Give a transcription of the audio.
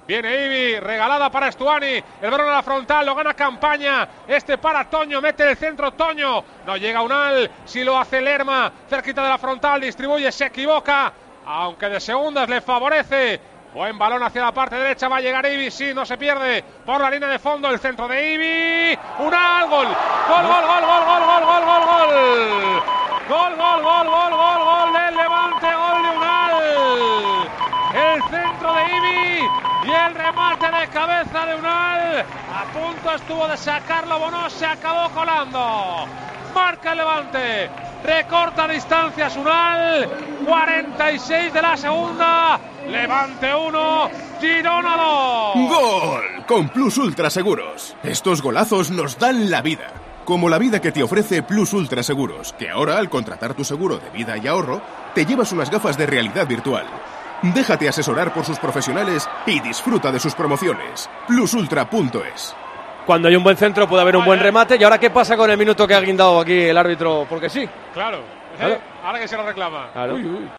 Viene Ivi, regalada para Stuani. El balón a la frontal, lo gana Campaña. Para Toño, mete el centro Toño. No llega Unal, si lo hace Lerma. Cerquita de la frontal, distribuye, se equivoca. Aunque de segundas le favorece. Buen balón hacia la parte derecha, va a llegar Ivi, sí, no se pierde. Por la línea de fondo, el centro de Ivi. Unal, gol. Gol, gol, gol, gol, gol, gol, gol, gol, gol. Gol, gol, gol, gol, gol, gol del Levante, gol de Unal. El centro de Ivi y el remate de cabeza de Unal. A punto estuvo de sacarlo Bono, se acabó colando. Marca el Levante, recorta distancias Unal. 46 de la segunda. Levante 1, Girona 2. ¡Gol! Con Plus Ultra Seguros. Estos golazos nos dan la vida. Como la vida que te ofrece Plus Ultra Seguros, que ahora, al contratar tu seguro de vida y ahorro, te llevas unas gafas de realidad virtual. Déjate asesorar por sus profesionales y disfruta de sus promociones. Plusultra.es. Cuando hay un buen centro puede haber un buen remate. ¿Y ahora qué pasa con el minuto que ha guindado aquí el árbitro? Porque sí. Claro. Ahora que se lo reclama. Claro. Uy, uy.